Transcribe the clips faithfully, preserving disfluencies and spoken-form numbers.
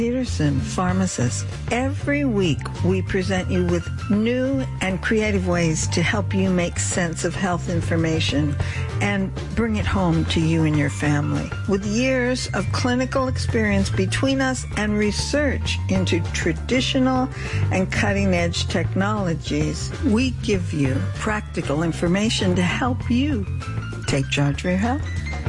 Peterson, pharmacist. Every week we present you with new and creative ways to help you make sense of health information and bring it home to you and your family. With years of clinical experience between us and research into traditional and cutting-edge technologies, we give you practical information to help you take charge of your health.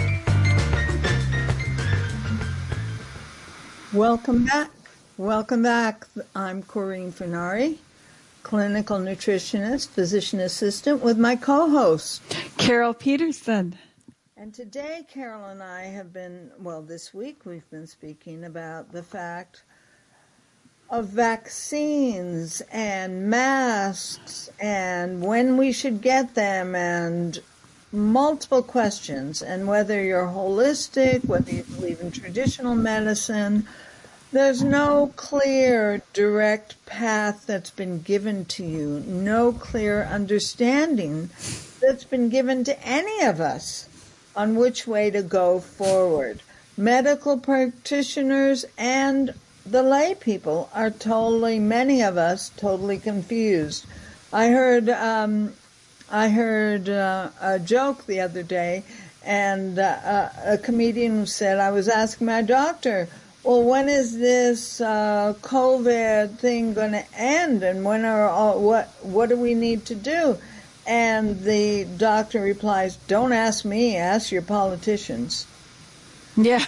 Welcome back. Welcome back. I'm Corinne Fernari, clinical nutritionist, physician assistant with my co-host, Carol Peterson. And today, Carol and I have been, well, this week we've been speaking about the fact of vaccines and masks and when we should get them and multiple questions, and whether you're holistic, whether you believe in traditional medicine. There's no clear, direct path that's been given to you, no clear understanding that's been given to any of us on which way to go forward. Medical practitioners and the lay people are totally, many of us, totally confused. I heard, um, I heard uh, a joke the other day, and uh, a comedian said, I was asking my doctor, well, when is this uh, COVID thing going to end, and when are all, what what do we need to do? And the doctor replies, don't ask me, ask your politicians. Yeah,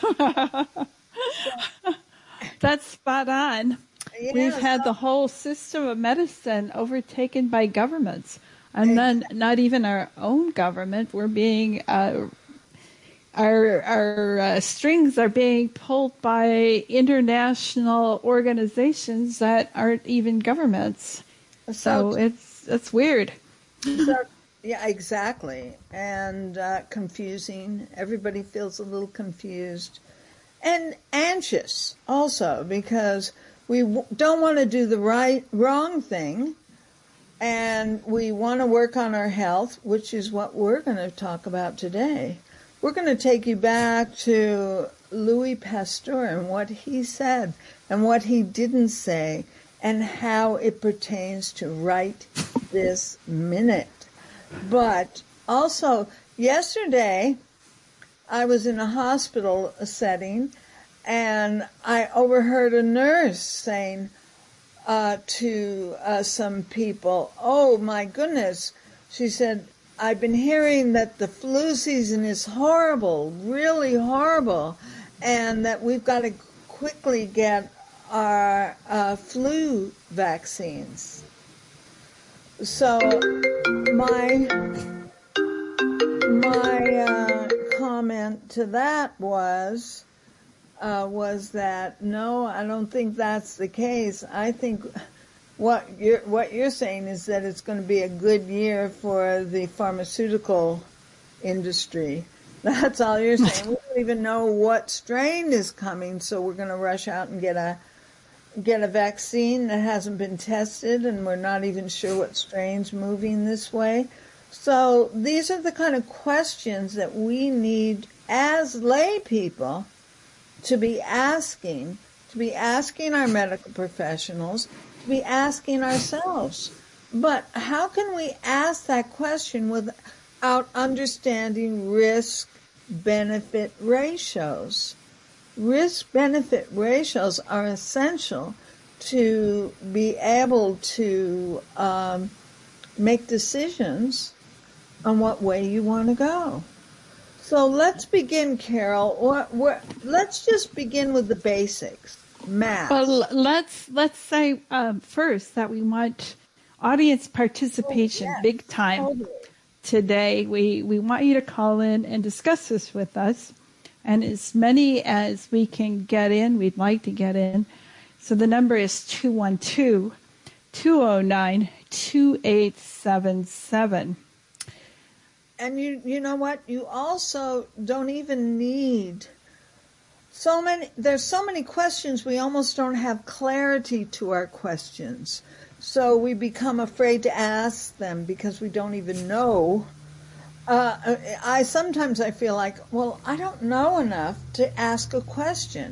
that's spot on. Yeah, We've had so- the whole system of medicine overtaken by governments, and then not even our own government. We're being uh, Our our uh, strings are being pulled by international organizations that aren't even governments. So, so it's it's weird. So, yeah, exactly, and uh, confusing. Everybody feels a little confused and anxious also, because we w- don't want to do the right wrong thing, and we want to work on our health, which is what we're going to talk about today. We're going to take you back to Louis Pasteur and what he said and what he didn't say and how it pertains to right this minute. But also, yesterday, I was in a hospital setting, and I overheard a nurse saying uh, to uh, some people, oh, my goodness, she said, I've been hearing that the flu season is horrible, really horrible, and that we've got to quickly get our uh, flu vaccines. So my my uh, comment to that was uh, was that no, I don't think that's the case. I think What you're, what you're saying is that it's going to be a good year for the pharmaceutical industry. That's all you're saying. We don't even know what strain is coming, so we're going to rush out and get a get a vaccine that hasn't been tested, and we're not even sure what strain's moving this way. So these are the kind of questions that we need as lay people to be asking, to be asking our medical professionals, be asking ourselves. But how can we ask that question without understanding risk-benefit ratios? Risk-benefit ratios are essential to be able to um, make decisions on what way you want to go. So let's begin, Carol. What, what, let's just begin with the basics. Math. Well, let's let's say um, first that we want audience participation, oh, yes, big time. Totally. Today, we, we want you to call in and discuss this with us, and as many as we can get in, we'd like to get in. So the number is two one two, two oh nine, two eight seven seven. And you you know what? You also don't even need so many, there's so many questions, we almost don't have clarity to our questions. So we become afraid to ask them because we don't even know. Uh, I sometimes I feel like, well, I don't know enough to ask a question.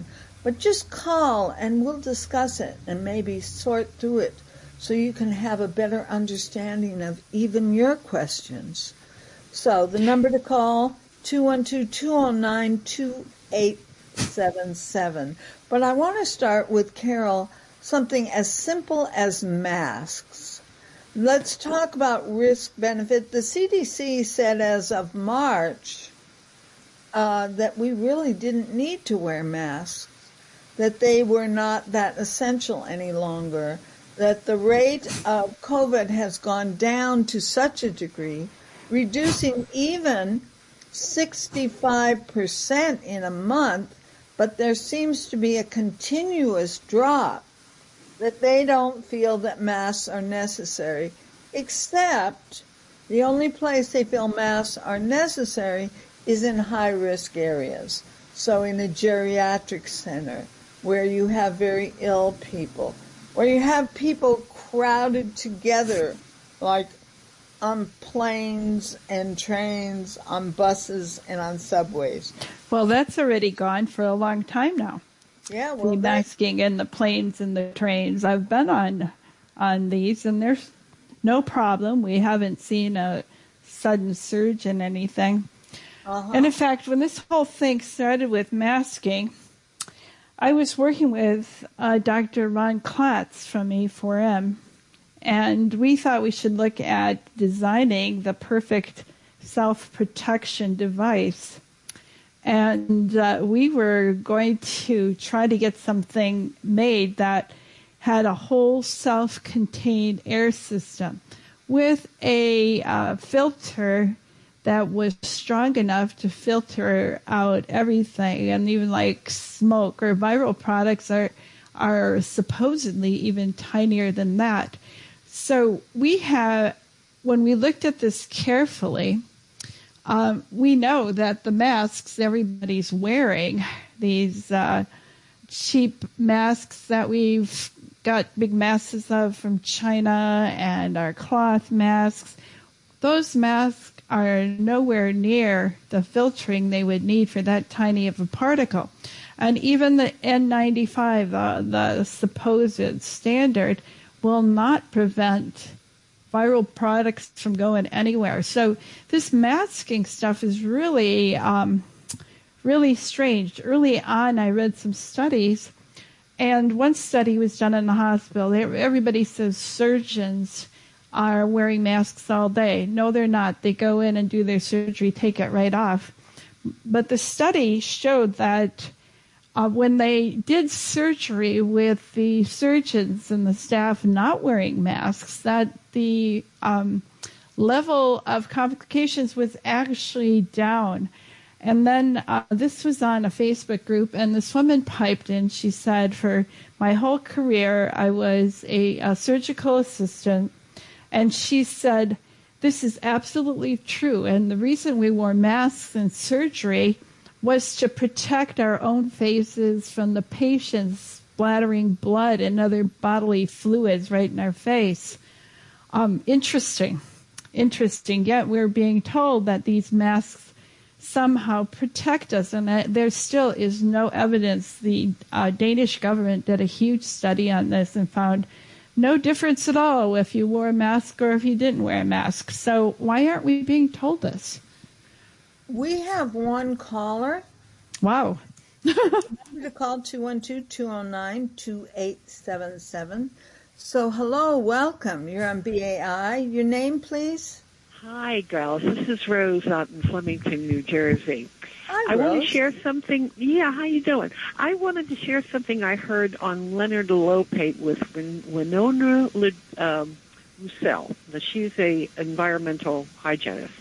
But just call and we'll discuss it and maybe sort through it so you can have a better understanding of even your questions. So the number to call, two one two, two zero nine, two eight seven seven. But I want to start with, Carol, something as simple as masks. Let's talk about risk-benefit. The C D C said as of March uh, that we really didn't need to wear masks, that they were not that essential any longer, that the rate of COVID has gone down to such a degree, reducing even sixty-five percent in a month, but there seems to be a continuous drop, that they don't feel that masks are necessary, except the only place they feel masks are necessary is in high-risk areas. So in a geriatric center, where you have very ill people, where you have people crowded together, like on planes and trains, on buses and on subways. Well, that's already gone for a long time now. Yeah, well, the they, masking in the planes and the trains. I've been on on these, and there's no problem. We haven't seen a sudden surge in anything. uh-huh. And in fact, when this whole thing started with masking, I was working with uh, Doctor Ron Klatz from E four M, and we thought we should look at designing the perfect self-protection device. And uh, we were going to try to get something made that had a whole self-contained air system with a uh, filter that was strong enough to filter out everything, and even like smoke or viral products are are supposedly even tinier than that. So we have, when we looked at this carefully, um, we know that the masks everybody's wearing, these uh, cheap masks that we've got big masses of from China, and our cloth masks, those masks are nowhere near the filtering they would need for that tiny of a particle. And even the N ninety-five, uh, the supposed standard, will not prevent viral products from going anywhere. So this masking stuff is really, um, really strange. Early on, I read some studies, and one study was done in the hospital. Everybody says surgeons are wearing masks all day. No, they're not. They go in and do their surgery, take it right off. But the study showed that uh, when they did surgery with the surgeons and the staff not wearing masks, that the um, level of complications was actually down. And then uh, this was on a Facebook group, and this woman piped in. She said, for my whole career, I was a, a surgical assistant. And she said, this is absolutely true. And the reason we wore masks in surgery was to protect our own faces from the patients splattering blood and other bodily fluids right in our face. Um, interesting. Interesting. Yet we're being told that these masks somehow protect us. And uh, there still is no evidence. The uh, Danish government did a huge study on this and found no difference at all if you wore a mask or if you didn't wear a mask. So why aren't we being told this? We have one caller. Wow. Remember to call two one two, two zero nine, two eight seven seven. So hello, welcome. You're on B A I. Your name, please? Hi, girls. This is Rose out in Flemington, New Jersey. Hi, I Rose. want to share something. Yeah, how you doing? I wanted to share something I heard on Leonard Lopate with Win- Winona um, Roussel. She's a environmental hygienist.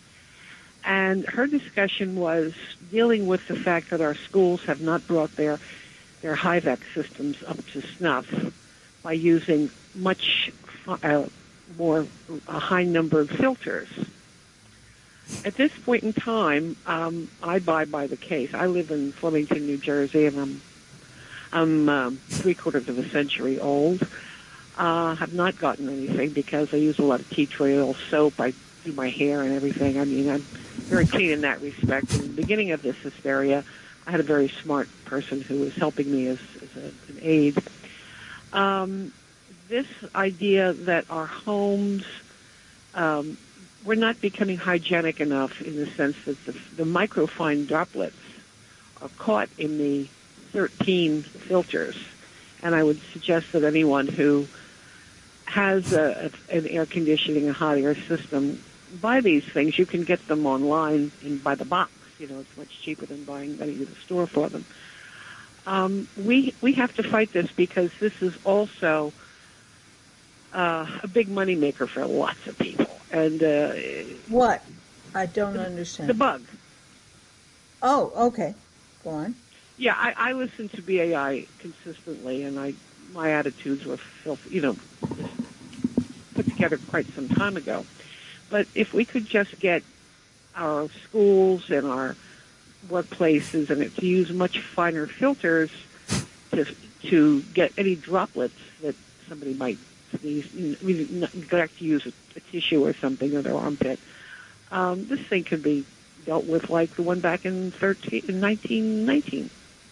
And her discussion was dealing with the fact that our schools have not brought their, their HIVAC systems up to snuff by using much uh, more a high number of filters. At this point in time, um, I buy by the case. I live in Flemington, New Jersey, and I'm I'm um, three quarters of a century old. Uh, have not gotten anything because I use a lot of tea tree oil soap. I do my hair and everything. I mean, I'm very clean in that respect. In the beginning of this hysteria, I had a very smart person who was helping me as, as a, an aide. Um, this idea that our homes, um, we're not becoming hygienic enough in the sense that the, the microfine droplets are caught in the thirteen filters. And I would suggest that anyone who has a, a, an air conditioning, a hot air system, buy these things. You can get them online and by the box. You know, it's much cheaper than buying going to the store for them. Um, we we have to fight this because this is also uh, a big money maker for lots of people. And uh, what? I don't the, understand. The bug. Oh, okay. Go on. Yeah, I, I listen to B A I consistently, and I my attitudes were, filthy, you know, put together quite some time ago. But if we could just get our schools and our workplaces and to use much finer filters to to get any droplets that somebody might sneeze, I mean, neglect to use a, a tissue or something or their armpit. Um, this thing could be dealt with like the one back in thirteen, in nineteen nineteen.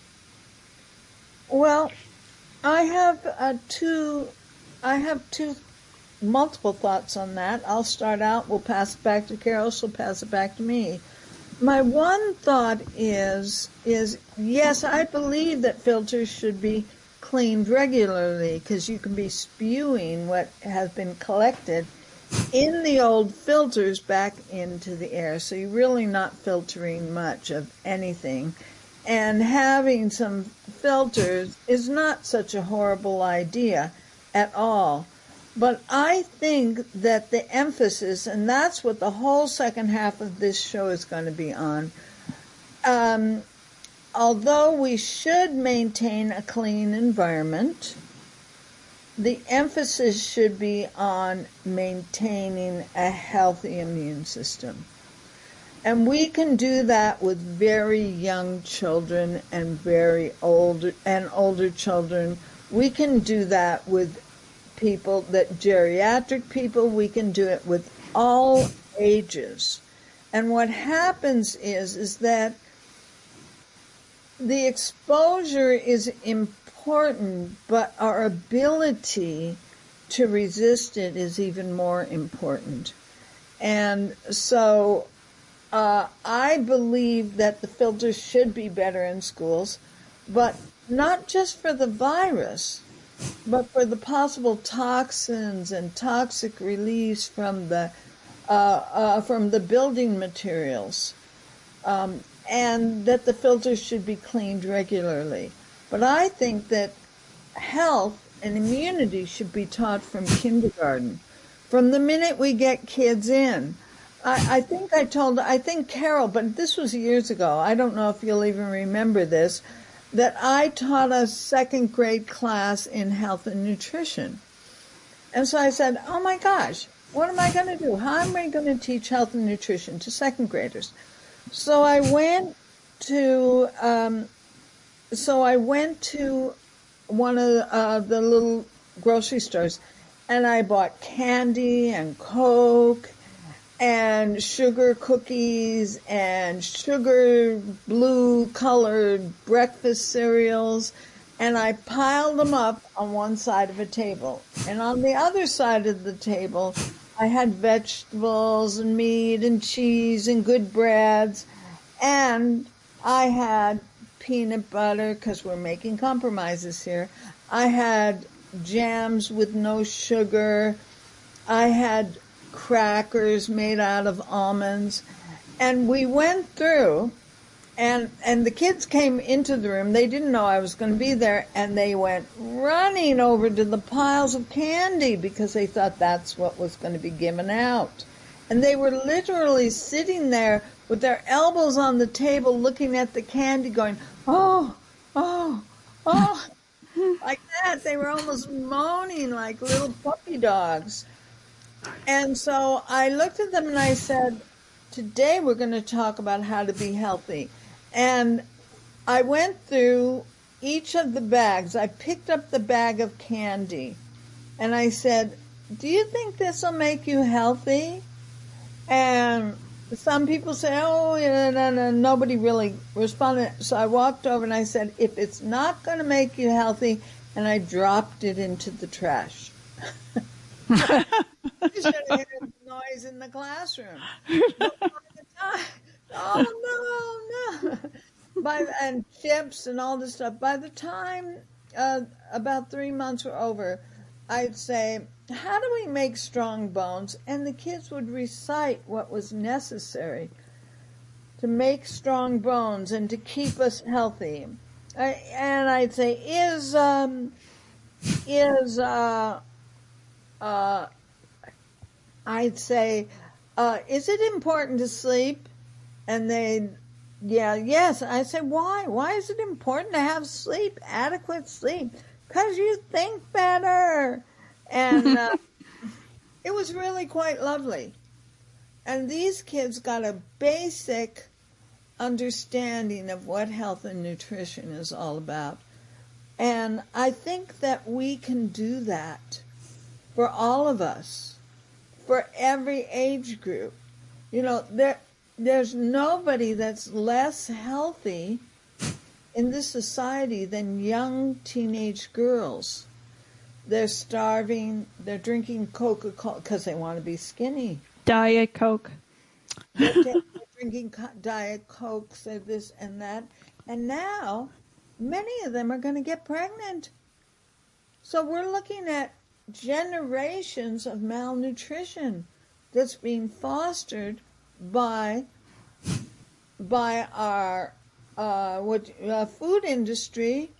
Well, I have uh, two. I have two multiple thoughts on that. I'll start out. We'll pass it back to Carol. She'll pass it back to me. My one thought is is yes, I believe that filters should be cleaned regularly because you can be spewing what has been collected in the old filters back into the air. So you're really not filtering much of anything. And having some filters is not such a horrible idea at all. But I think that the emphasis, and that's what the whole second half of this show is going to be on, um, although we should maintain a clean environment, the emphasis should be on maintaining a healthy immune system. And we can do that with very young children and very old and older children. We can do that with people, that geriatric people. We can do it with all ages. And what happens is, is that the exposure is important, but our ability to resist it is even more important. And so Uh, I believe that the filters should be better in schools, but not just for the virus, but for the possible toxins and toxic release from the uh, uh, from the building materials, um, and that the filters should be cleaned regularly. But I think that health and immunity should be taught from kindergarten, from the minute we get kids in. I, I think I told, I think Carol, but this was years ago. I don't know if you'll even remember this, that I taught a second grade class in health and nutrition. And so I said, oh my gosh, what am I going to do? How am I going to teach health and nutrition to second graders? So I went to, um, so I went to one of the, uh, the little grocery stores, and I bought candy and Coke and sugar cookies and sugar blue colored breakfast cereals, and I piled them up on one side of a table. And on the other side of the table, I had vegetables and meat and cheese and good breads, and I had peanut butter, because we're making compromises here. I had jams with no sugar. I had crackers made out of almonds, and we went through, and and the kids came into the room. They didn't know I was going to be there, and they went running over to the piles of candy because they thought that's what was going to be given out. And they were literally sitting there with their elbows on the table looking at the candy going, oh, oh, oh, like that. They were almost moaning like little puppy dogs. And so I looked at them and I said, today we're going to talk about how to be healthy. And I went through each of the bags. I picked up the bag of candy and I said, do you think this will make you healthy? And some people say, oh, yeah, no, no, nobody really responded. So I walked over and I said, if it's not going to make you healthy, and I dropped it into the trash. You should have heard the noise in the classroom. But by the time, oh, no, no. By, and chips and all this stuff. By the time uh, about three months were over, I'd say, how do we make strong bones? And the kids would recite what was necessary to make strong bones and to keep us healthy. I, and I'd say, is, um, is, uh, uh, I'd say, uh, is it important to sleep? And they'd, yeah, yes. I said, why? Why is it important to have sleep, adequate sleep? Because you think better. And uh, it was really quite lovely. And these kids got a basic understanding of what health and nutrition is all about. And I think that we can do that for all of us, for every age group. You know, there there's nobody that's less healthy in this society than young teenage girls. They're starving. They're drinking Coca-Cola because they want to be skinny. Diet Coke. They're, they're drinking Diet Cokes and this and that. And now, many of them are going to get pregnant. So we're looking at generations of malnutrition that's being fostered by by our uh, what uh, food industry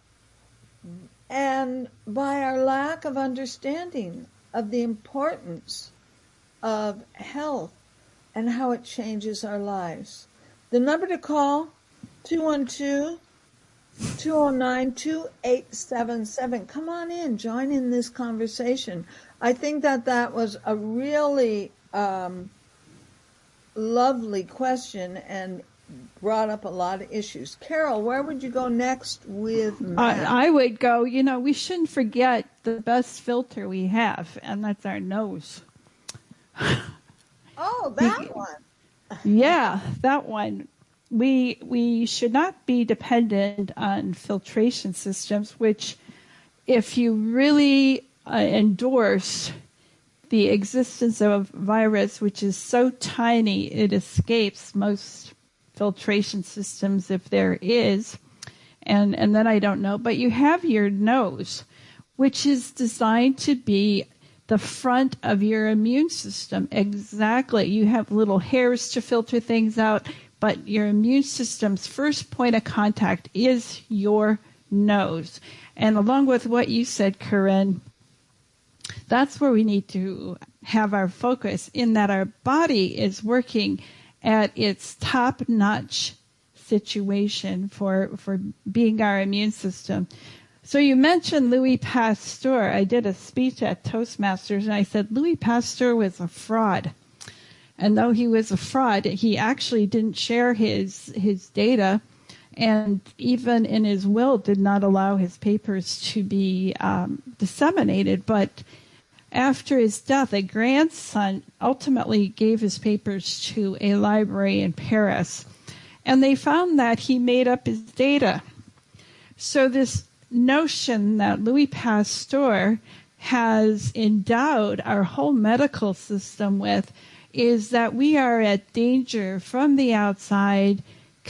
and by our lack of understanding of the importance of health and how it changes our lives. The number to call, two one two, two oh nine, two eight seven seven. Come on in, join in this conversation. I think that that was a really um, lovely question and brought up a lot of issues. Carol, where would you go next with Matt? I, I would go, you know, we shouldn't forget the best filter we have, and that's our nose. Oh, that one. Yeah, that one. We we should not be dependent on filtration systems, which if you really uh, endorse the existence of a virus, which is so tiny it escapes most filtration systems if there is, and, and then I don't know, but you have your nose, which is designed to be the front of your immune system. Exactly. You have little hairs to filter things out, but your immune system's first point of contact is your nose. And along with what you said, Corinne, that's where we need to have our focus, in that our body is working at its top-notch situation for for being our immune system. So you mentioned Louis Pasteur. I did a speech at Toastmasters, and I said Louis Pasteur was a fraud. And though he was a fraud, he actually didn't share his his data, and even in his will did not allow his papers to be um, disseminated. But after his death, a grandson ultimately gave his papers to a library in Paris, and they found that he made up his data. So this notion that Louis Pasteur has endowed our whole medical system with is that we are at danger from the outside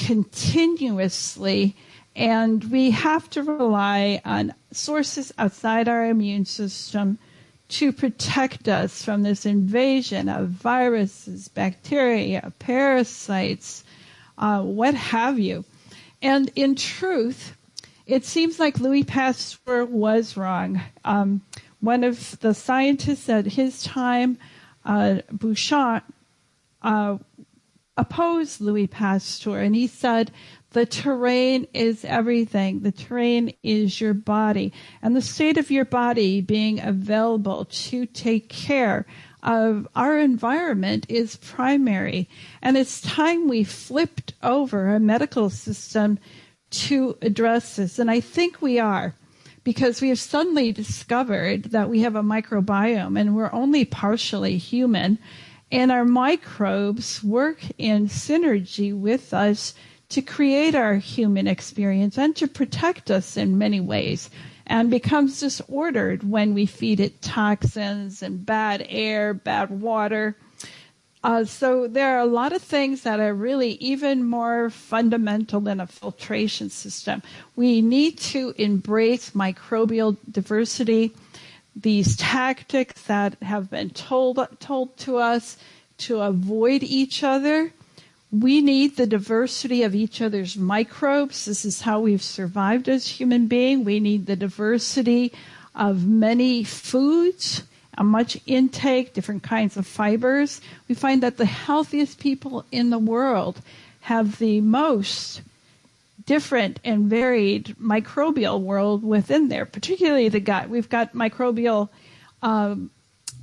continuously, and we have to rely on sources outside our immune system to protect us from this invasion of viruses, bacteria, parasites, uh, what have you. And in truth, it seems like Louis Pasteur was wrong. Um, one of the scientists at his time, uh, Bouchard, uh, opposed Louis Pasteur, and he said, the terrain is everything. The terrain is your body. And the state of your body being available to take care of our environment is primary. And it's time we flipped over a medical system to address this. And I think we are, because we have suddenly discovered that we have a microbiome and we're only partially human. And our microbes work in synergy with us to create our human experience and to protect us in many ways, and becomes disordered when we feed it toxins and bad air, bad water. Uh, so there are a lot of things that are really even more fundamental than a filtration system. We need to embrace microbial diversity, these tactics that have been told told to us to avoid each other. We need the diversity of each other's microbes. This is how we've survived as human beings. We need the diversity of many foods, a much intake, different kinds of fibers. We find that the healthiest people in the world have the most different and varied microbial world within there, particularly the gut. We've got microbial um,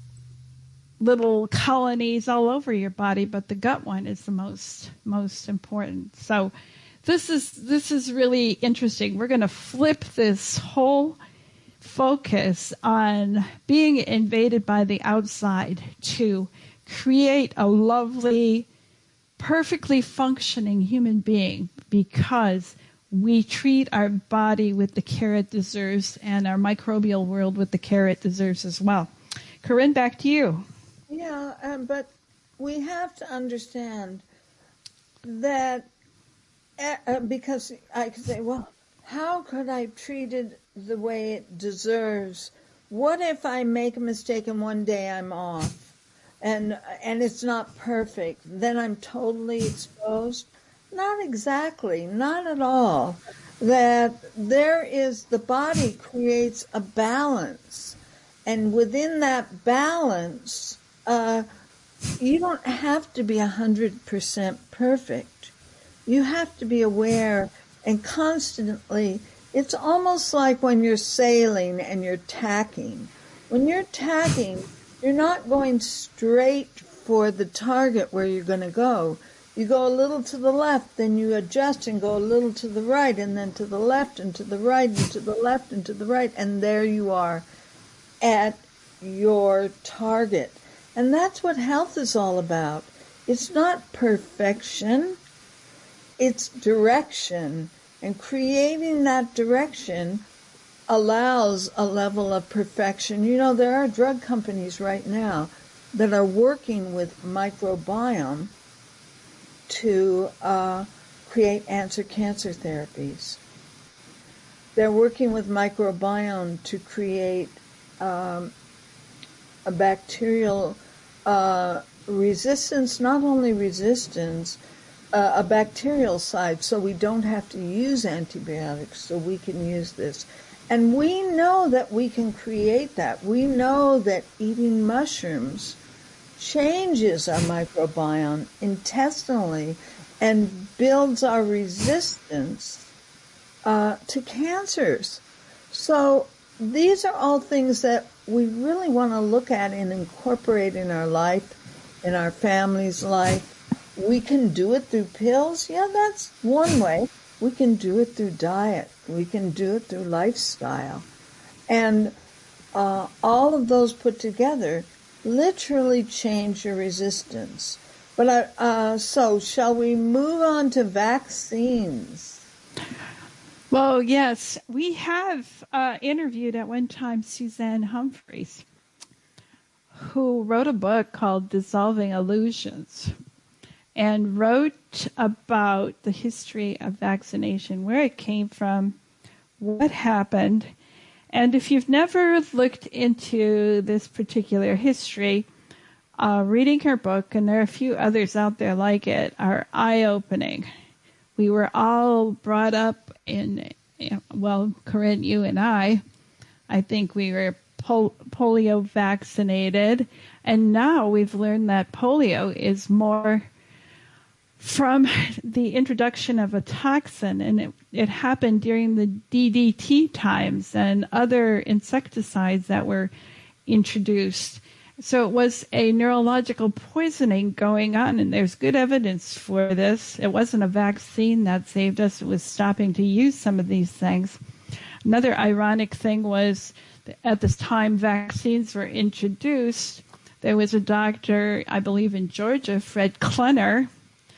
little colonies all over your body, but the gut one is the most most important. So this is this is really interesting. We're going to flip this whole focus on being invaded by the outside to create a lovely, perfectly functioning human being, because we treat our body with the care it deserves and our microbial world with the care it deserves as well. Corinne, back to you. Yeah, um, but we have to understand that uh, because I could say, well, how could I treat it the way it deserves? What if I make a mistake and one day I'm off and and it's not perfect? Then I'm totally exposed? Not exactly, not at all. That there is, the body creates a balance, and within that balance, uh, you don't have to be one hundred percent perfect. You have to be aware and constantly. It's almost like when you're sailing and you're tacking. When you're tacking, you're not going straight for the target where you're going to go. You go a little to the left, then you adjust and go a little to the right, and then to the left and to the right and to the left and to the right, and there you are at your target. And that's what health is all about. It's not perfection, it's direction. And creating that direction allows a level of perfection. You know, there are drug companies right now that are working with microbiome to uh, create anti-cancer therapies. They're working with microbiome to create um, a bacterial uh, resistance, not only resistance, uh, a bacterial side, so we don't have to use antibiotics, so we can use this. And we know that we can create that. We know that eating mushrooms changes our microbiome intestinally and builds our resistance uh, to cancers. So these are all things that we really want to look at and incorporate in our life, in our family's life. We can do it through pills. Yeah, that's one way. We can do it through diet. We can do it through lifestyle. And uh, all of those put together literally change your resistance. But uh, uh, so shall we move on to vaccines? Well, yes, we have uh, interviewed at one time Suzanne Humphreys, who wrote a book called Dissolving Illusions, and wrote about the history of vaccination, where it came from, what happened. And if you've never looked into this particular history, uh, reading her book, and there are a few others out there like it, are eye-opening. We were all brought up in, well, Corinne, you and I, I think we were pol- polio vaccinated, and now we've learned that polio is more from the introduction of a toxin, and it, it happened during the D D T times and other insecticides that were introduced. So it was a neurological poisoning going on, and there's good evidence for this. It wasn't a vaccine that saved us. It was stopping to use some of these things. Another ironic thing was that at this time vaccines were introduced, There was a doctor, I believe in Georgia, Fred Klenner,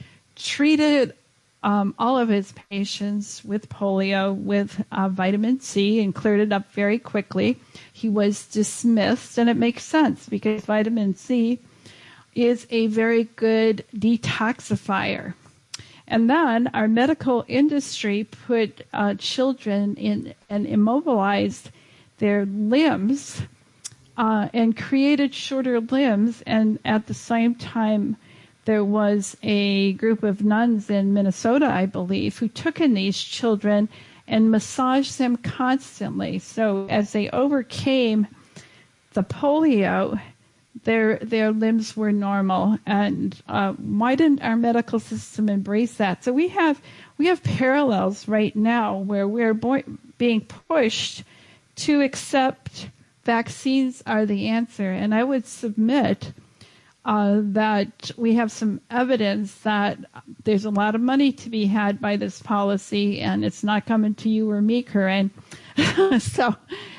treated um, all of his patients with polio with uh, vitamin C and cleared it up very quickly. He was dismissed, and it makes sense because vitamin C is a very good detoxifier. And then our medical industry put uh, children in and immobilized their limbs uh, and created shorter limbs. And at the same time, there was a group of nuns in Minnesota, I believe, who took in these children and massaged them constantly. So as they overcame the polio, their their limbs were normal. And uh, why didn't our medical system embrace that? So we have we have parallels right now where we're bo- being pushed to accept vaccines are the answer. And I would submit uh, that we have some evidence that there's a lot of money to be had by this policy, and it's not coming to you or me, Corinne. so,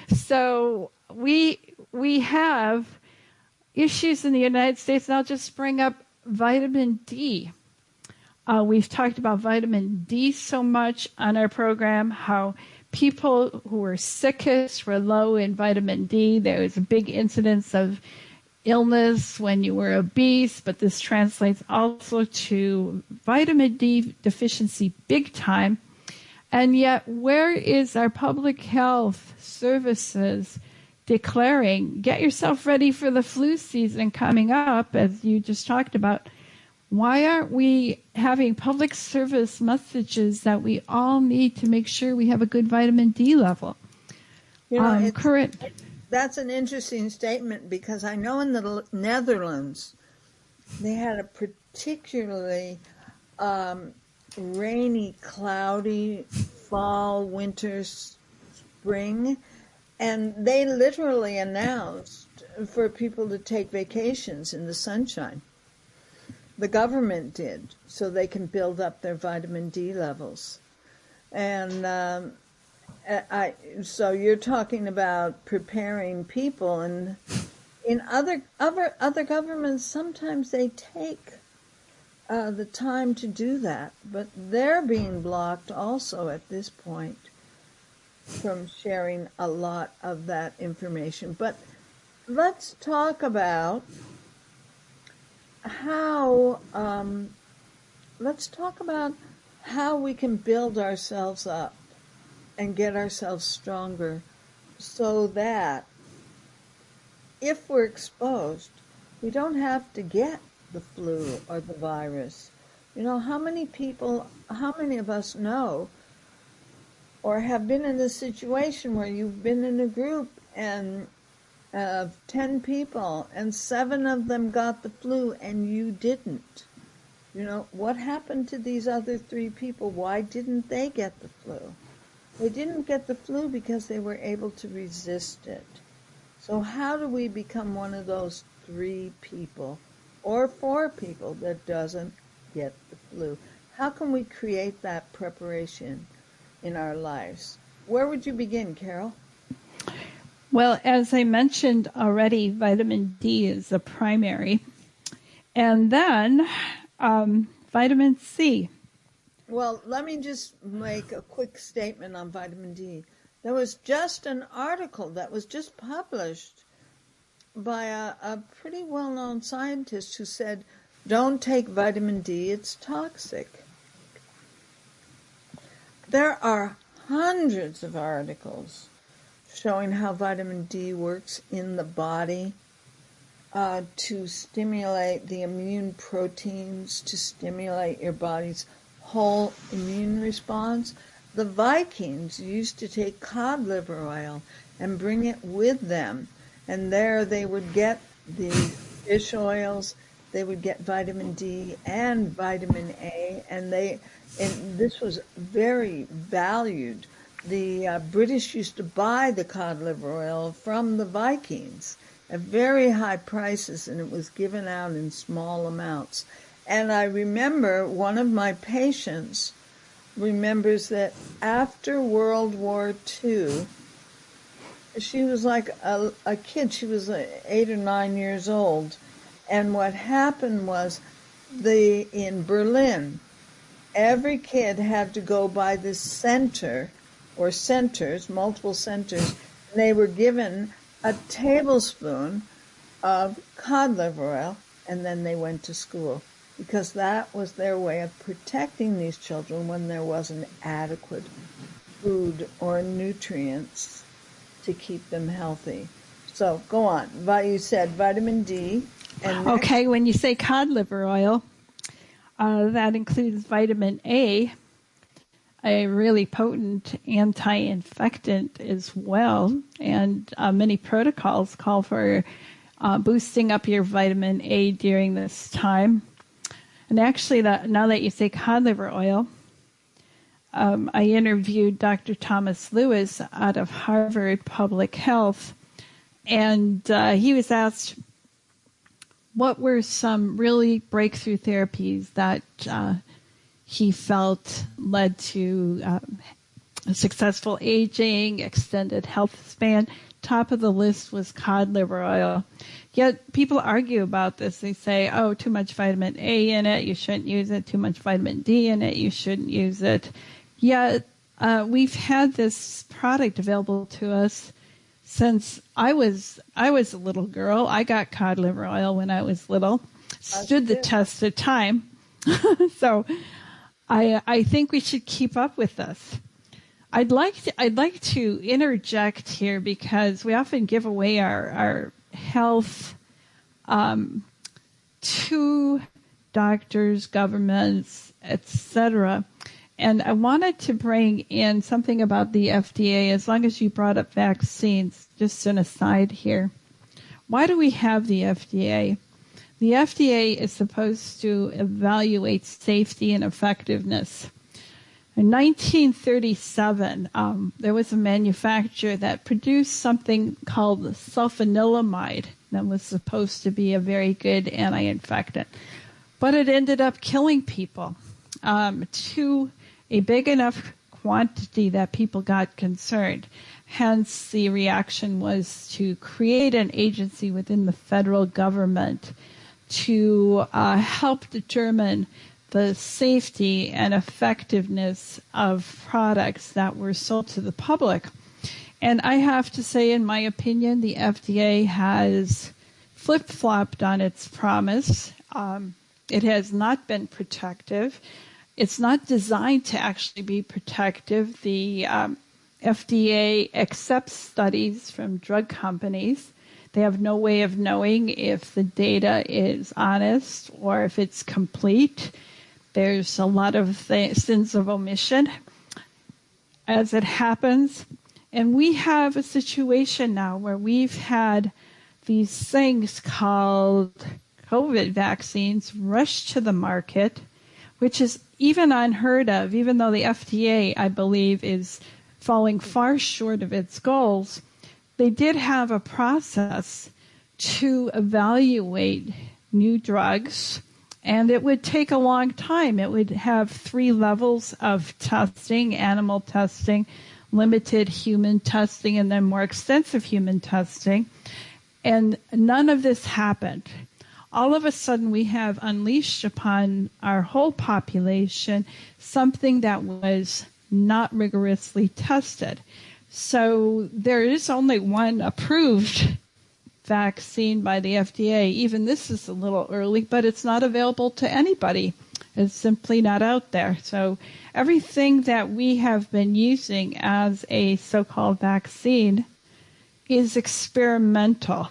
so we we have issues in the United States, and I'll just bring up vitamin D. Uh, we've talked about vitamin D so much on our program, how people who were sickest were low in vitamin D. There was a big incidence of illness when you were obese, but this translates also to vitamin D deficiency big time. And yet, where is our public health services declaring, get yourself ready for the flu season coming up, as you just talked about? Why aren't we having public service messages that we all need to make sure we have a good vitamin D level? You know, um, it's, current. That's an interesting statement, because I know in the Netherlands they had a particularly um, rainy, cloudy fall, winter, spring, and they literally announced for people to take vacations in the sunshine. The government did, so they can build up their vitamin D levels. And um, I, so you're talking about preparing people, and in other other other governments, sometimes they take uh, the time to do that, but they're being blocked also at this point from sharing a lot of that information. But let's talk about how um, let's talk about how we can build ourselves up and get ourselves stronger, so that if we're exposed, we don't have to get the flu or the virus. You know, how many people, how many of us know or have been in a situation where you've been in a group and of ten people and seven of them got the flu and you didn't? You know, what happened to these other three people? Why didn't they get the flu? They didn't get the flu because they were able to resist it. So how do we become one of those three people or four people that doesn't get the flu? How can we create that preparation in our lives? Where would you begin, Carol? Well, as I mentioned already, vitamin D is the primary. And then um, vitamin C. Well, let me just make a quick statement on vitamin D. There was just an article that was just published by a, a pretty well-known scientist who said, don't take vitamin D, it's toxic. There are hundreds of articles showing how vitamin D works in the body uh, to stimulate the immune proteins, to stimulate your body's whole immune response. The Vikings used to take cod liver oil and bring it with them, and there they would get the fish oils, they would get vitamin D and vitamin A, and they and this was very valued. The uh, British used to buy the cod liver oil from the Vikings at very high prices, and it was given out in small amounts. And I remember one of my patients remembers that after World War Two, she was like a, a kid. She was uh, eight or nine years old. And what happened was the in Berlin, every kid had to go by this center or centers, multiple centers, and they were given a tablespoon of cod liver oil, and then they went to school, because that was their way of protecting these children when there wasn't adequate food or nutrients to keep them healthy. So go on. You said vitamin D. And okay, when you say cod liver oil, uh, that includes vitamin A, a really potent anti-infectant as well. And uh, many protocols call for uh, boosting up your vitamin A during this time. And actually, that, now that you say cod liver oil, um, I interviewed Doctor Thomas Lewis out of Harvard Public Health, and uh, he was asked what were some really breakthrough therapies that uh, he felt led to um, successful aging, extended health span. Top of the list was cod liver oil. Yet people argue about this. They say, oh, too much vitamin A in it, you shouldn't use it. Too much vitamin D in it, you shouldn't use it. Yet uh, we've had this product available to us since I was I was a little girl. I got cod liver oil when I was little. Stood the test of time. So I I think we should keep up with this. I'd like to I'd like to interject here, because we often give away our our health um, to doctors, governments, et cetera. And I wanted to bring in something about the F D A, as long as you brought up vaccines, just an aside here. Why do we have the F D A? The F D A is supposed to evaluate safety and effectiveness. In nineteen thirty-seven, um, there was a manufacturer that produced something called sulfanilamide that was supposed to be a very good anti-infectant. But it ended up killing people um, to a big enough quantity that people got concerned. Hence, the reaction was to create an agency within the federal government to uh, help determine the safety and effectiveness of products that were sold to the public. And I have to say, in my opinion, the F D A has flip-flopped on its promise. Um, it has not been protective. It's not designed to actually be protective. The um, F D A accepts studies from drug companies. They have no way of knowing if the data is honest or if it's complete. There's a lot of th- sins of omission as it happens. And we have a situation now where we've had these things called COVID vaccines rush to the market, which is even unheard of, even though the F D A, I believe, is falling far short of its goals. They did have a process to evaluate new drugs, and it would take a long time. It would have three levels of testing: animal testing, limited human testing, and then more extensive human testing. And none of this happened. All of a sudden, we have unleashed upon our whole population something that was not rigorously tested. So there is only one approved vaccine by the F D A. Even this is a little early, but it's not available to anybody. It's simply not out there. So everything that we have been using as a so-called vaccine is experimental.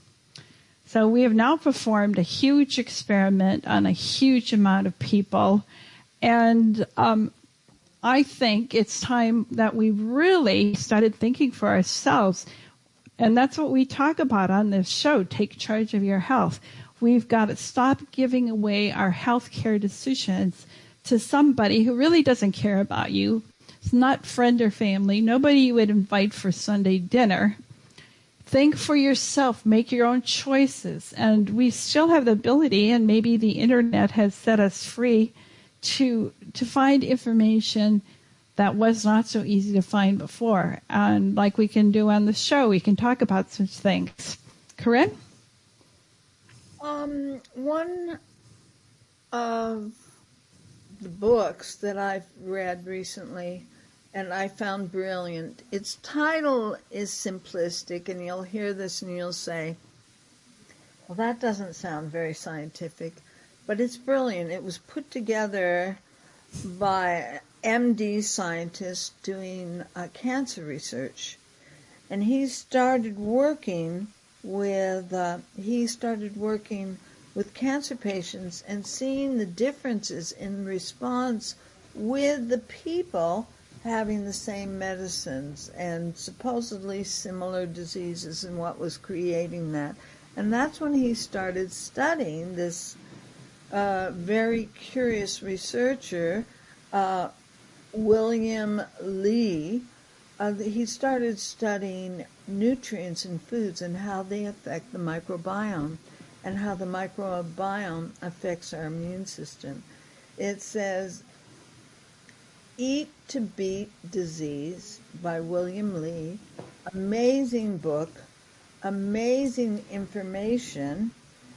So we have now performed a huge experiment on a huge amount of people, and um, I think it's time that we really started thinking for ourselves. And that's what we talk about on this show, Take Charge of Your Health. We've got to stop giving away our health care decisions to somebody who really doesn't care about you. It's not friend or family, nobody you would invite for Sunday dinner. Think for yourself, make your own choices. And we still have the ability, and maybe the internet has set us free, to to find information that was not so easy to find before. And like we can do on the show, we can talk about such things. Corinne? Um, one of the books that I've read recently and I found brilliant, its title is simplistic, and you'll hear this and you'll say, well, that doesn't sound very scientific, but it's brilliant. It was put together by M D scientists doing uh, cancer research, and he started working with uh, he started working with cancer patients and seeing the differences in response with the people having the same medicines and supposedly similar diseases and what was creating that. And that's when he started studying this uh, very curious researcher, uh, William Li. Uh, he started studying nutrients in foods and how they affect the microbiome and how the microbiome affects our immune system. It says, Eat to Beat Disease by William Li. Amazing book, amazing information,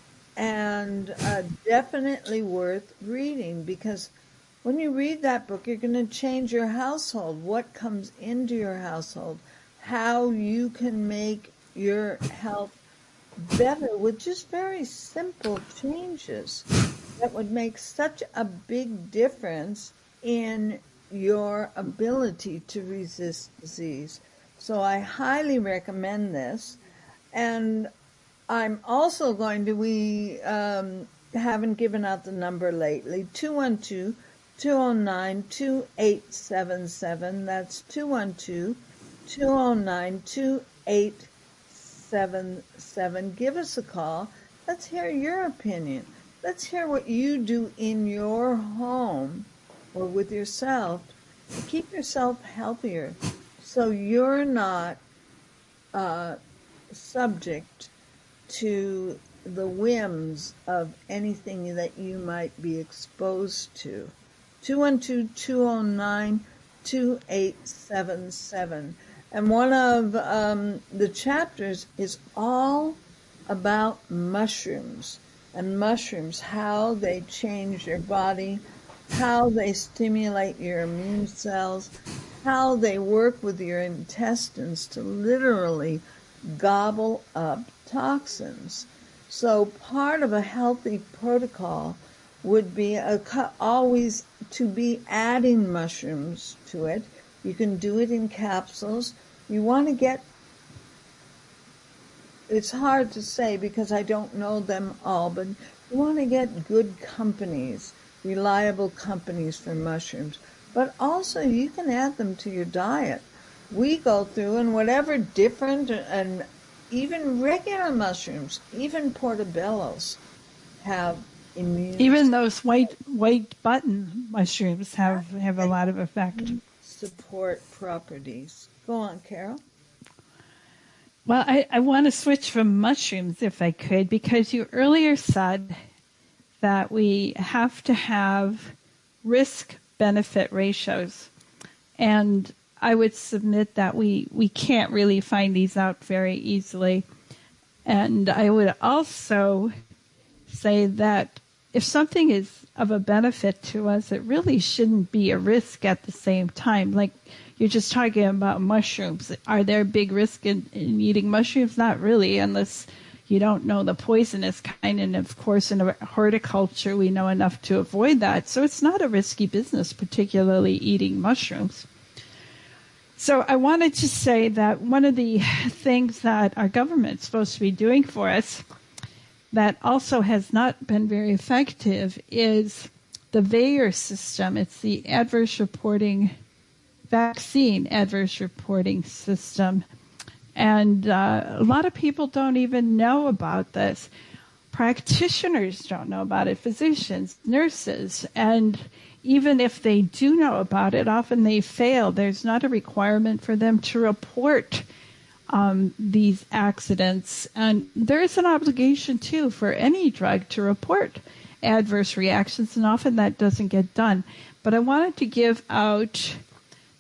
and uh, definitely worth reading, because when you read that book, you're going to change your household, what comes into your household, how you can make your health better with just very simple changes that would make such a big difference in your ability to resist disease. So I highly recommend this. And I'm also going to, we um, haven't given out the number lately, two one two, two oh nine, two eight seven seven. That's two one two, two oh nine, two eight seven seven. Give us a call. Let's hear your opinion. Let's hear what you do in your home or with yourself to keep yourself healthier so you're not uh, subject to the whims of anything that you might be exposed to. two one two, two oh nine, two eight seven seven. And one of um, the chapters is all about mushrooms, and mushrooms, how they change your body, how they stimulate your immune cells, how they work with your intestines to literally gobble up toxins. So part of a healthy protocol would be a, always to be adding mushrooms to it. You can do it in capsules. You want to get, it's hard to say because I don't know them all, but you want to get good companies, reliable companies for mushrooms. But also you can add them to your diet. We go through, and whatever different, and even regular mushrooms, even portobellos have immune. Even those white white button mushrooms have, have a lot of effect. Support properties. Go on, Carol. Well, I, I want to switch from mushrooms if I could, because you earlier said that we have to have risk-benefit ratios. And I would submit that we, we can't really find these out very easily. And I would also say that if something is of a benefit to us, it really shouldn't be a risk at the same time. Like you're just talking about mushrooms. Are there big risks in, in eating mushrooms? Not really, unless you don't know the poisonous kind. And of course, in horticulture, we know enough to avoid that. So it's not a risky business, particularly eating mushrooms. So I wanted to say that one of the things that our government is supposed to be doing for us that also has not been very effective is the VAERS system. It's the adverse reporting, vaccine adverse reporting system. And uh, a lot of people don't even know about this. Practitioners don't know about it, physicians, nurses, and even if they do know about it, often they fail. There's not a requirement for them to report um, these accidents. And there is an obligation, too, for any drug to report adverse reactions, and often that doesn't get done. But I wanted to give out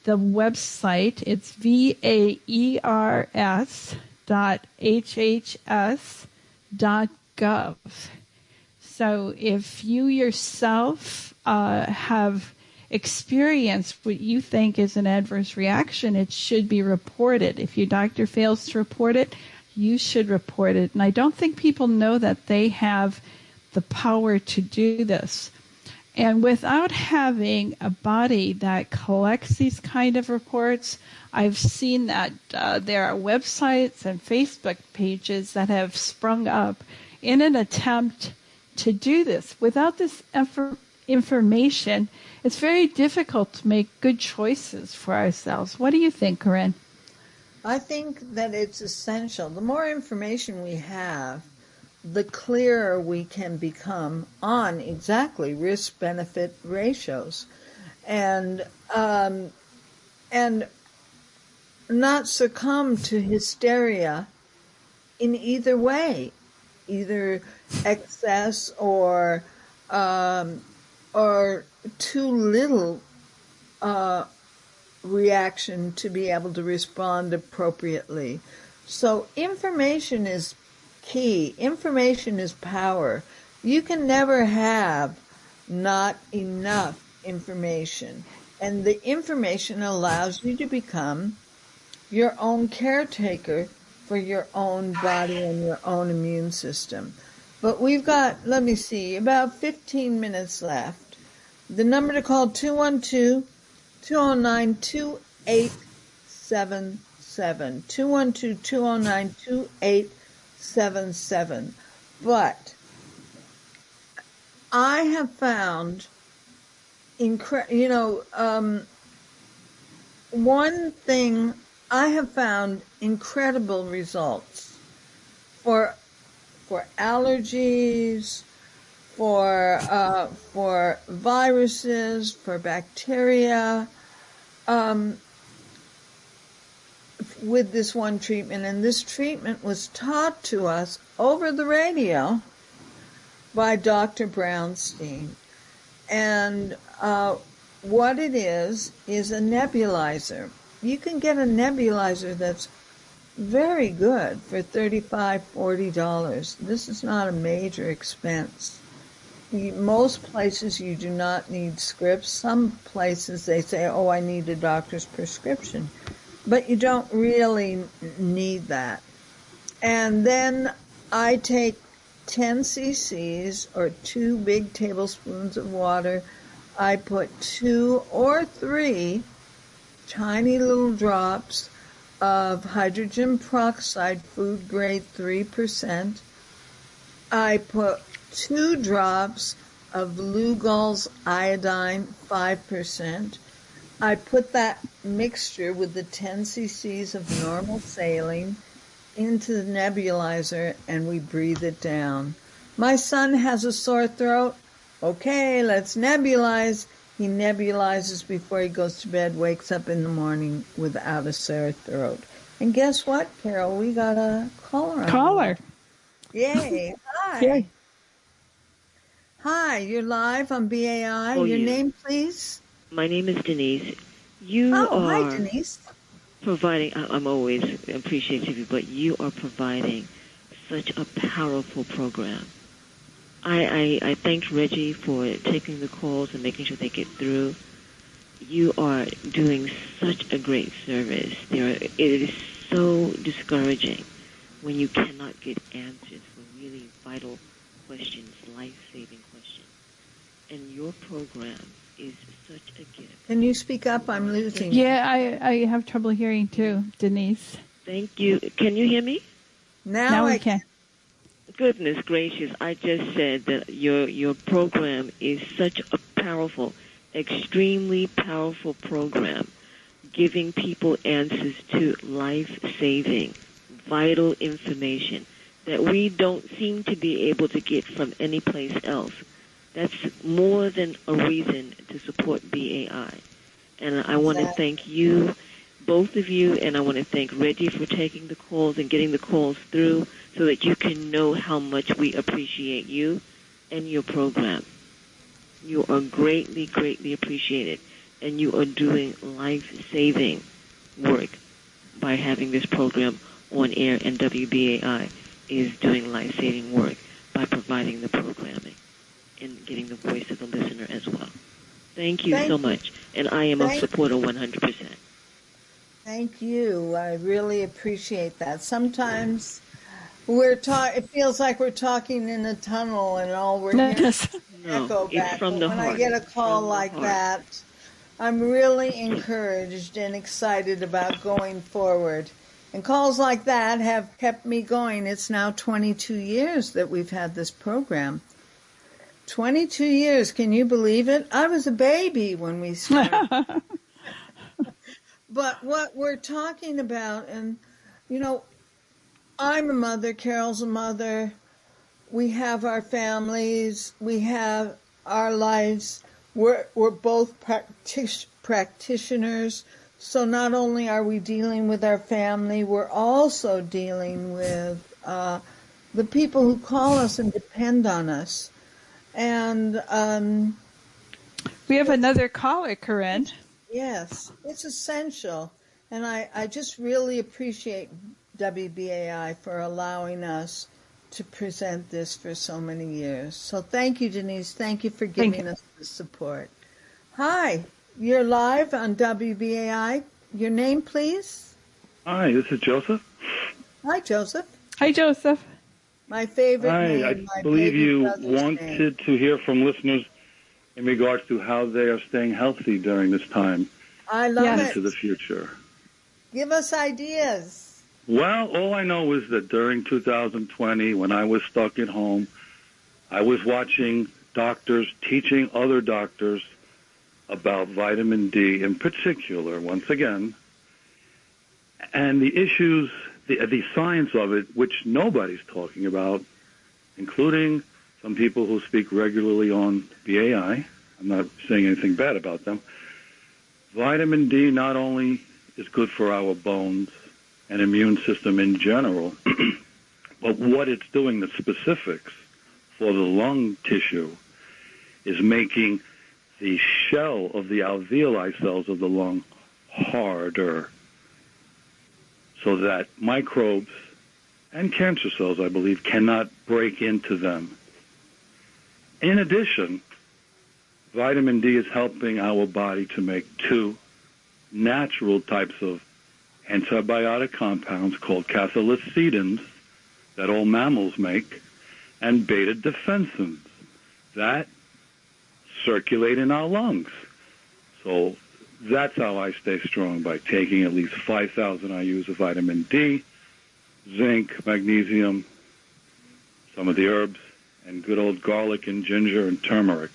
the website. It's V A E R S dot H H S dot gov. So if you yourself uh, have experienced what you think is an adverse reaction, it should be reported. If your doctor fails to report it, you should report it. And I don't think people know that they have the power to do this. And without having a body that collects these kind of reports, I've seen that uh, there are websites and Facebook pages that have sprung up in an attempt to do this. Without this effort, information, it's very difficult to make good choices for ourselves. What do you think, Corinne? I think that it's essential. The more information we have, the clearer we can become on exactly risk-benefit ratios, and um, and not succumb to hysteria in either way, either excess or um, or too little uh, reaction to be able to respond appropriately. So information is key. Information is power. You can never have not enough information. And the information allows you to become your own caretaker for your own body and your own immune system. But we've got, let me see, about fifteen minutes left. The number to call, two one two, two oh nine, two eight seven seven. two one two, two oh nine, two eight seven seven. But I have found, incre- you know, um, one thing, I have found incredible results for for allergies, for uh, for viruses, for bacteria, um, with this one treatment. And this treatment was taught to us over the radio by Doctor Brownstein. And uh, what it is, is a nebulizer. You can get a nebulizer that's very good for thirty-five dollars, forty dollars. This is not a major expense. Most places you do not need scripts. Some places they say, oh, I need a doctor's prescription. But you don't really need that. And then I take ten cc's or two big tablespoons of water. I put two or three tiny little drops of hydrogen peroxide, food grade three percent. I put two drops of Lugol's iodine, five percent. I put that mixture with the ten cc's of normal saline into the nebulizer, and we breathe it down. My son has a sore throat. Okay, let's nebulize. He nebulizes before he goes to bed, wakes up in the morning without a sore throat. And guess what, Carol? We got a caller on. Caller. Yay. Hi. Yay. Hi, you're live on B A I. Oh, Your you. name, please? My name is Denise. You oh, are hi, Denise. providing, I'm always appreciative of you, but you are providing such a powerful program. I, I, I thank Reggie for taking the calls and making sure they get through. You are doing such a great service. There, it is so discouraging when you cannot get answers for really vital questions, life-saving questions. And your program is such a gift. Can you speak up? I'm losing you. Yeah, I, I have trouble hearing too, Denise. Thank you. Can you hear me? Now, Now we I can. Goodness gracious, I just said that your your program is such a powerful, extremely powerful program, giving people answers to life-saving, vital information that we don't seem to be able to get from any place else. That's more than a reason to support B A I. And I want to thank you, both of you, and I want to thank Reggie for taking the calls and getting the calls through so that you can know how much we appreciate you and your program. You are greatly, greatly appreciated. and you are doing life-saving work by having this program on air, and W B A I is doing life-saving work by providing the programming and getting the voice of the listener as well. Thank you Thank so you. much, and I am Thank a supporter one hundred percent. Thank you. I really appreciate that. Sometimes we're ta- it feels like we're talking in a tunnel and all we're hearing is Yes. No, echo it's back. from But the when I heart. get a It's call from the like heart. that, I'm really encouraged and excited about going forward. And calls like that have kept me going. It's now twenty-two years that we've had this program. twenty-two years, can you believe it? I was a baby when we started. But what we're talking about, and, you know, I'm a mother, Carol's a mother, we have our families, we have our lives, we're, we're both practic- practitioners, so not only are we dealing with our family, we're also dealing with uh, the people who call us and depend on us. And um, We have another caller, Corinne. yes, it's essential. And I, I just really appreciate W B A I for allowing us to present this for so many years. So thank you, Denise. Thank you for Thank giving you. us the support. Hi, you're live on W B A I. Your name, please? Hi, this is Joseph. Hi, Joseph. Hi, Joseph. My favorite Hi, name. I my believe baby you brother's wanted name. to hear from listeners in regards to how they are staying healthy during this time I love Yes. it. into the future. Give us ideas. Well, all I know is that during two thousand twenty, when I was stuck at home, I was watching doctors teaching other doctors about vitamin D in particular, once again, and the issues, the, the science of it, which nobody's talking about, including some people who speak regularly on B A I. I'm not saying anything bad about them. Vitamin D not only is good for our bones and immune system in general, but what it's doing, the specifics for the lung tissue, is making the shell of the alveoli cells of the lung harder, so that microbes and cancer cells, I believe, cannot break into them. In addition, vitamin D is helping our body to make two natural types of antibiotic compounds called cathelicidins that all mammals make, and beta-defensins that circulate in our lungs. So that's how I stay strong, by taking at least five thousand I U's of vitamin D, zinc, magnesium, some of the herbs, and good old garlic and ginger and turmeric.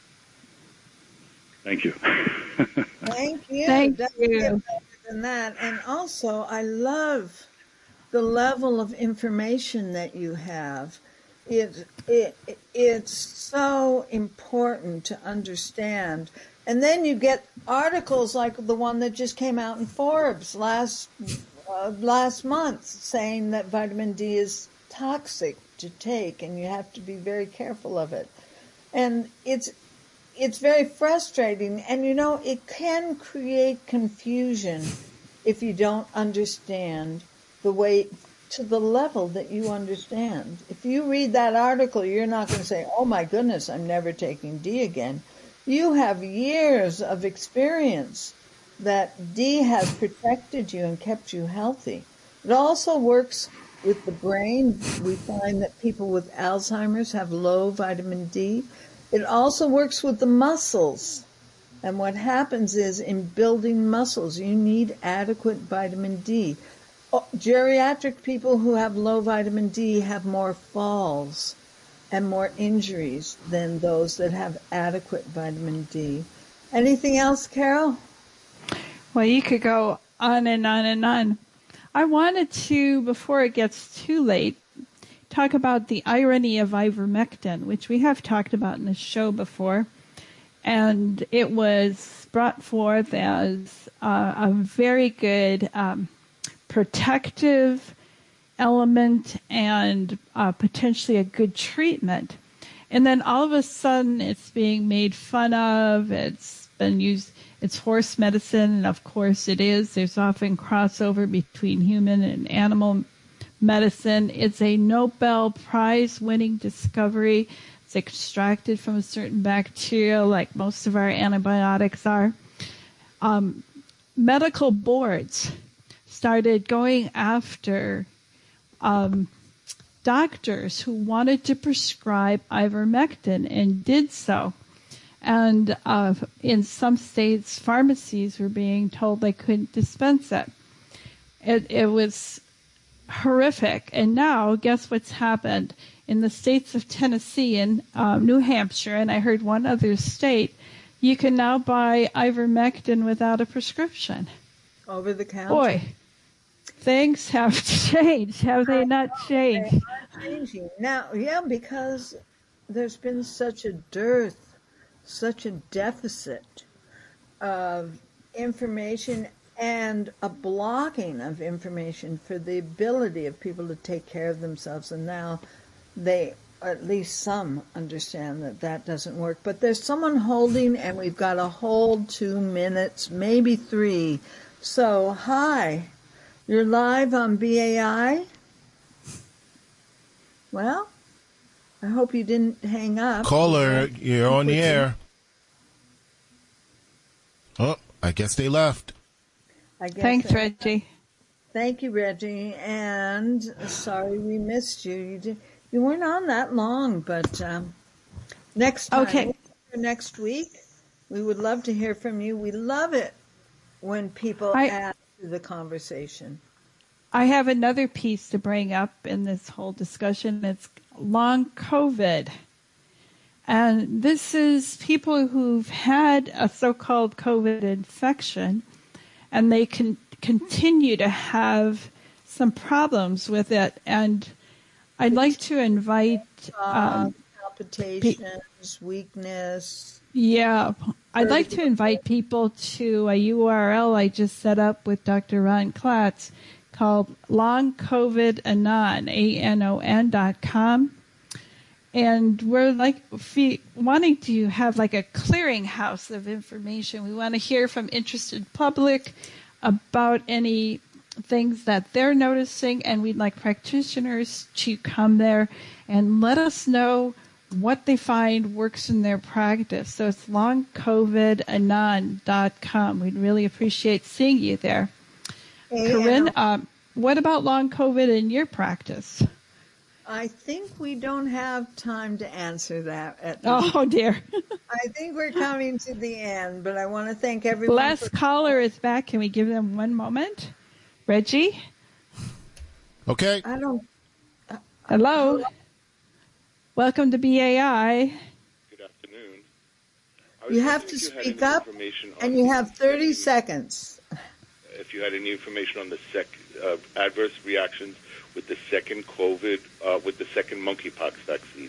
Thank you. Thank you. Thank Doesn't you. get better than that. And also, I love the level of information that you have. It, it, it's so important to understand. And then you get articles like the one that just came out in Forbes last uh, last month saying that vitamin D is toxic to take and you have to be very careful of it. And it's it's very frustrating. And, you know, it can create confusion if you don't understand the way to the level that you understand. If you read that article, you're not going to say, oh, my goodness, I'm never taking D again. You have years of experience that D has protected you and kept you healthy. It also works with the brain. We find that people with Alzheimer's have low vitamin D. It also works with the muscles. And what happens is, in building muscles, you need adequate vitamin D. Oh, geriatric people who have low vitamin D have more falls and more injuries than those that have adequate vitamin D. Anything else, Carol? Well, you could go on and on and on. I wanted to, before it gets too late, talk about the irony of ivermectin, which we have talked about in the show before. And it was brought forth as uh, a very good um, protective element and uh, potentially a good treatment. And then all of a sudden it's being made fun of, it's been used. It's horse medicine, and of course it is. There's often crossover between human and animal medicine. It's a Nobel Prize-winning discovery. It's extracted from a certain bacteria, like most of our antibiotics are. Um, medical boards started going after um, doctors who wanted to prescribe ivermectin and did so. And uh, in some states, pharmacies were being told they couldn't dispense it. It, it was horrific. And now, guess what's happened? In the states of Tennessee and um, New Hampshire, and I heard one other state, you can now buy ivermectin without a prescription. Over the counter? Boy, things have changed. Have they not changed? They are changing. Now, yeah, because there's been such a dearth, such a deficit of information and a blocking of information for the ability of people to take care of themselves. And now they, at least some, understand that that doesn't work. But there's someone holding, and we've got to hold two minutes, maybe three. So, hi, you're live on B A I? Well, I hope you didn't hang up. Caller, you're on the air. Oh, I guess they left. I guess Thanks, that, Reggie. Thank you, Reggie. And sorry we missed you. You, did, you weren't on that long, but um, next time, Okay. next week, we would love to hear from you. We love it when people I, add to the conversation. I have another piece to bring up in this whole discussion. It's long COVID. And this is people who've had a so-called COVID infection, and they can continue to have some problems with it. And I'd like to invite... Uh, um, palpitations, weakness. Yeah. I'd like to invite people to a U R L I just set up with Doctor Ron Klatz called Long COVID Anon, A N O N dot com. And we're like fe- wanting to have like a clearinghouse of information. We want to hear from interested public about any things that they're noticing, and we'd like practitioners to come there and let us know what they find works in their practice. So it's long covid anon dot com. We'd really appreciate seeing you there. Hey, Corinne, um, what about long COVID in your practice? I think we don't have time to answer that. At Oh, dear. I think we're coming to the end, but I want to thank everyone. Last for- caller is back. Can we give them one moment? Reggie? Okay. I don't. Hello. Welcome to B A I. Good afternoon. I was You have wondering to if you had speak any up, information on and you have thirty seconds. If you had any information on the sec, uh, adverse reactions with the second COVID, uh, with the second monkeypox vaccine.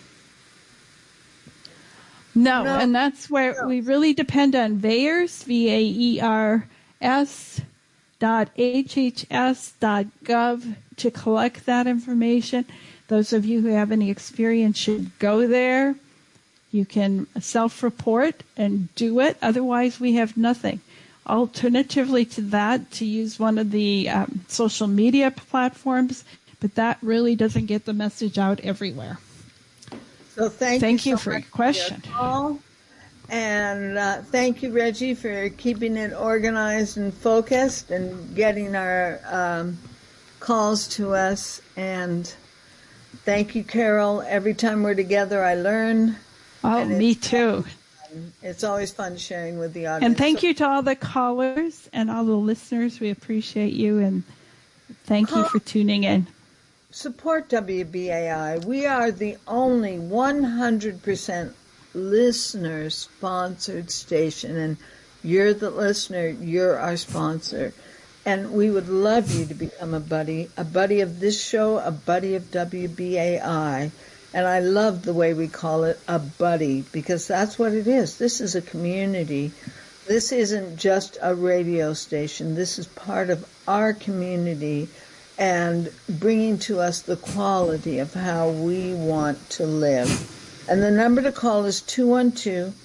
No, No. and that's where No. we really depend on VAERS, V A E R S dot H H S dot gov to collect that information. Those of you who have any experience should go there. You can self-report and do it. Otherwise, we have nothing. Alternatively to that, to use one of the um, social media platforms, but that really doesn't get the message out everywhere. So thank, Thank you, you so for much your question. your call. And uh, thank you, Reggie, for keeping it organized and focused and getting our um, calls to us. And thank you, Carol. Every time we're together, I learn. Oh, And me it's- too. It's always fun sharing with the audience. And thank So- you to all the callers and all the listeners. We appreciate you, and thank you for tuning in. Support W B A I. We are the only one hundred percent listener-sponsored station, and you're the listener, you're our sponsor. And we would love you to become a buddy, a buddy of this show, a buddy of W B A I. And I love the way we call it a buddy, because that's what it is. This is a community. This isn't just a radio station. This is part of our community and bringing to us the quality of how we want to live. And the number to call is two one two,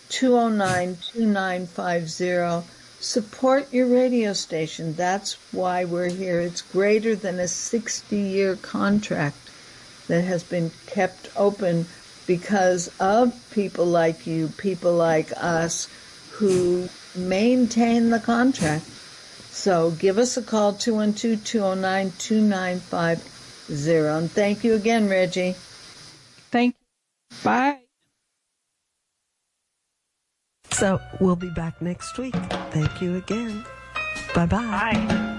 two oh nine, two nine five zero. Support your radio station. That's why we're here. It's greater than a sixty-year contract that has been kept open because of people like you, people like us, who maintain the contract. So give us a call, two one two, two oh nine, two nine five zero. And thank you again, Reggie. Thank you. Bye. So we'll be back next week. Thank you again. Bye-bye. Bye.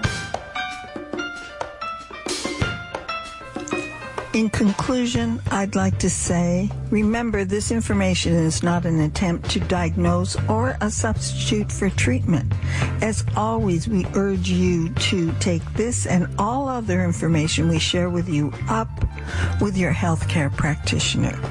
In conclusion, I'd like to say, remember, this information is not an attempt to diagnose or a substitute for treatment. As always, we urge you to take this and all other information we share with you up with your healthcare practitioner.